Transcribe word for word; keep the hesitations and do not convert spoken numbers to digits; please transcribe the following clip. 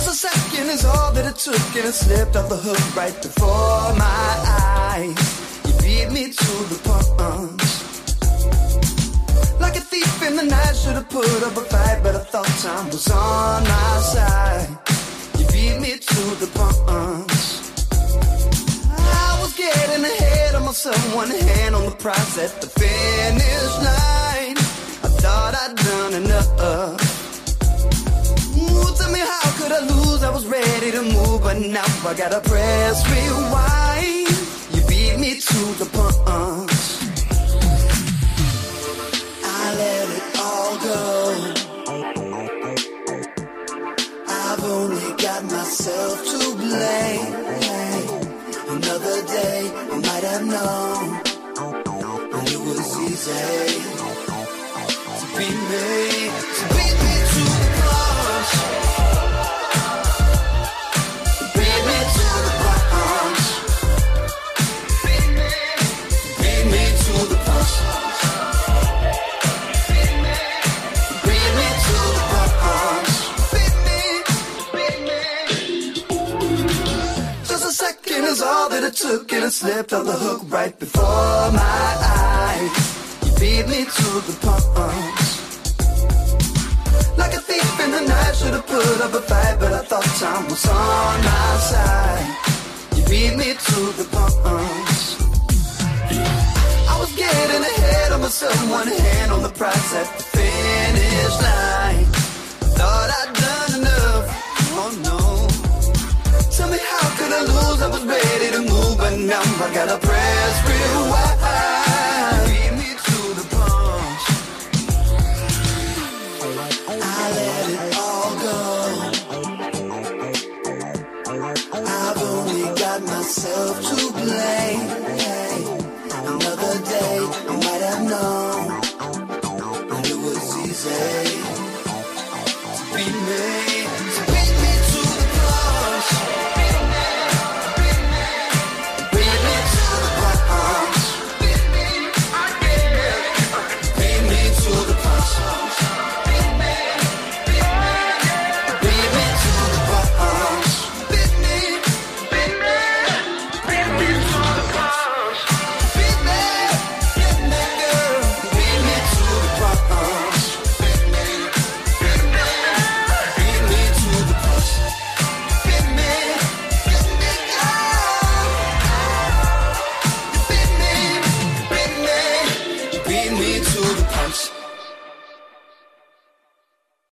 Just a second is all that it took, and it slipped off the hook right before my eyes. You beat me to the punch. Like a thief in the night, should've put up a fight, but I thought time was on my side. You beat me to the punch. I was getting ahead of myself, one hand on the prize at the finish line. I thought I'd done enough. Ooh, tell me how could I lose? I was ready to move, but now I gotta press rewind. You beat me to the punch. I let it all go. I've only got myself to blame. Another day, I might have known that it was easy to beat me, to beat me to the punch. Beat me to the punch. Beat me, beat me to the punch. Beat me, beat me to the punch. Beat me, beat me. Just a second is all that it took, and it slipped off the hook right before my eyes. You beat me to the punch. Like a thief in the night, should've put up a fight, but I thought time was on my side. You beat me to the punch. I was getting ahead of myself, one hand on the prize at the finish line. Thought I'd done enough, oh no. Tell me how could I lose? I was ready to move, but now I gotta press rewind. Beat me to the punch. I let it all go. I've only got myself to blame. Another day, I might have known that it was easy to beat me.